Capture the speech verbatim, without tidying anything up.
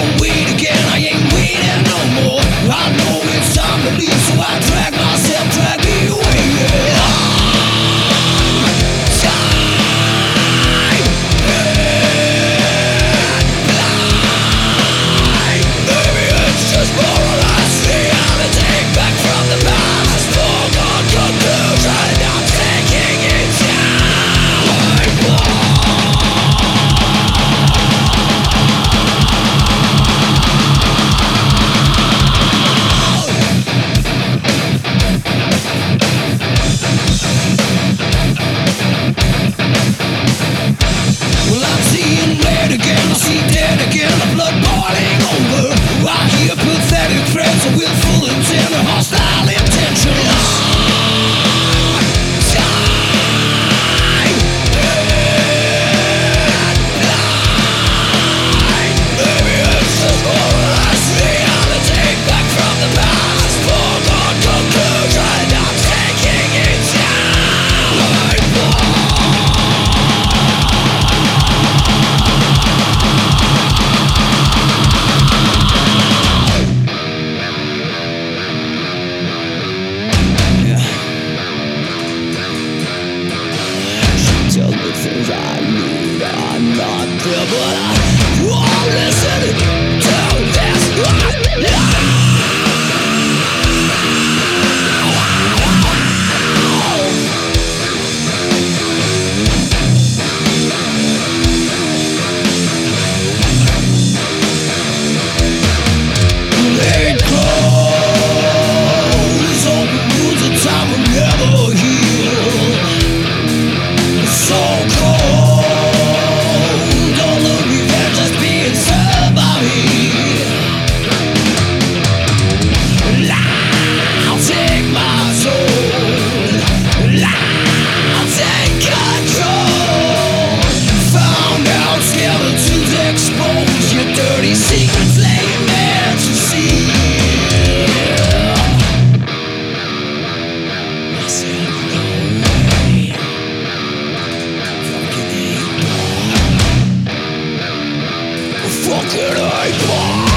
gonna wait again, I ain't waiting no more. I know it's time to leave, so I drag myself, drag me away. Yeah. Time and blind. Maybe it's just more or less reality back from the past. Foregone conclusion, I'm taking it down. Well, I'm seeing red again, I see dead again, the blood boiling over. I hear pathetic threats of willful intent, and hostile intentions. Time and blind. Maybe it's just more or less reality back from the past. Foregone conclusion, I'm taking it down. Tell me things I need, I'm not there, but I won't listen to this. It grows, open wounds of time will never heal. So cold, all the revenge is being served by me. I'll take my soul, I'll take control. Found out skeletons expose your dirty secrets, laying there to see. I said no way. Fucking hate, fucking hate.